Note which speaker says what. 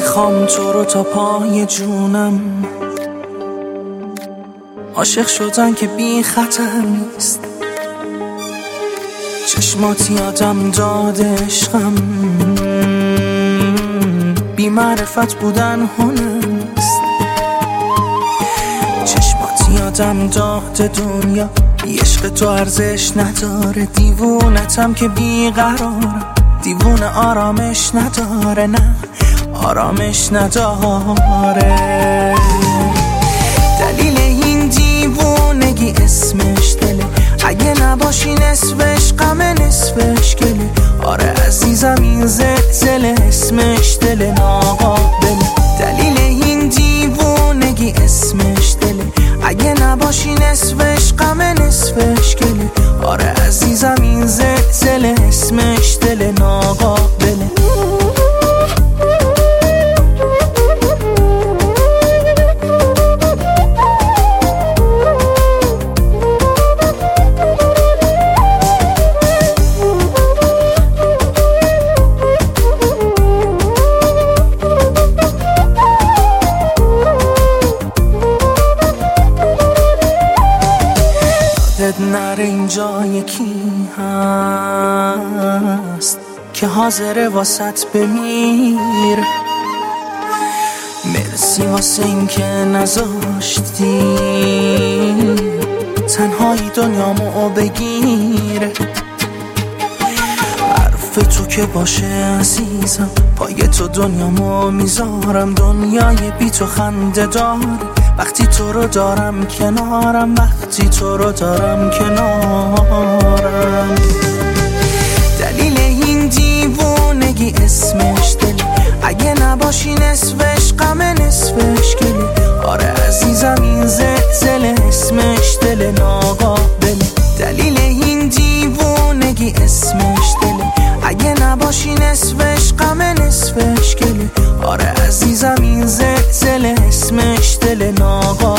Speaker 1: میخوام تو رو تا پای جونم، عاشق شدن که بی خطر نیست، چشمات یادم داد عشقم، بی معرفت بودن هنر نیست، چشمات یادم داد دنیا بی عشق تو ارزش نداره، دیوونتم که بی قرارم، دیوونه آرامش نداره، نه آرامش نداره. دلیل این دیوونگی اسمش دله، اگه نباشی نصفش غم نصفش گله، آره عزیزم این زلزله اسمش دله ناقابله. دلیل این دیوونگی اسمش دله، اگه نباشی نصفش غم نصفش گله، آره عزیزم این زلزله اسمش دله ناقابله. نره اینجا یکی هست که حاضره واسط بمیر، مرسی واسه این که نذاشتی تنهایی دنیامو بگیر. حرف تو که باشه عزیزم، پای تو دنیامو میذارم، دنیای بی تو خنده داری وقتی تو رو دارم کنارم، وقتی تو رو دارم کنارم. دلیل این دیوونگی اسمش دل، اگه نباشی نصفش غم نصفش گله، آره عزیزم این زلزله اسمش دل ناقابله. دلیل این دیوونگی اسمش دل، اگه نباشی نصفش غم نصفش گله، آره عزیزم این زلزله اسمش دل ناقابله.